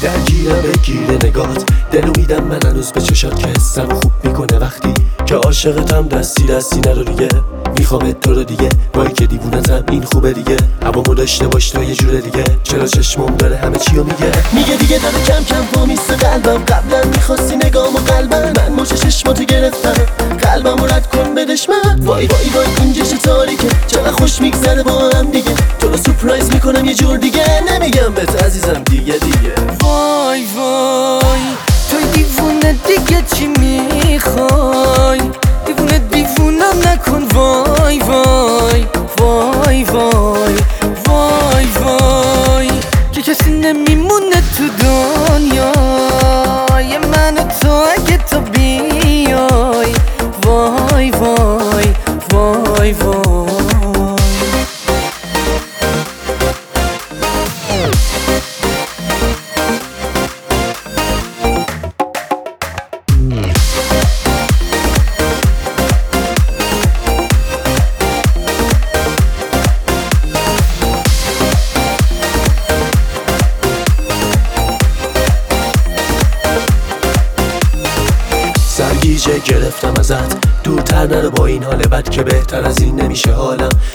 درگیرم بگیره نگات، دلو میدم من هنوز به چشات که حسم خوب میکنه وقتی که عاشقتم. دستی نرو دیگه، میخوام تو رو دیگه، وای که دیوونتم این خوبه دیگه. هوامو داشته باش تو یه جوره دیگه، چرا چشمم داره همه چیو میگه دیگه داره کم کم پا میسته قلبم. قبلا میخواستی نگام و قلبم، من مچ چشماتو گرفتم، قلبم رد کن بدش من. وای وای وای این جشن تاریکه، چقدر خوش میگذره با هم دیگه. تو رو سورپرایز میکنم یه جور دیگه، نمیگم بهت عزیزم دیگه. وای وای توی دیوونه دیگه چی میخوای؟ دیوونم نکن. وای وای وای وای وای وای که کسی نمیمونه تو دنیای من و تو اگه تو بیای. وای وای وای وای سرگیجه گرفتم ازت، دورتر نرو با این حال بد که بهتر از این نمیشه حالم.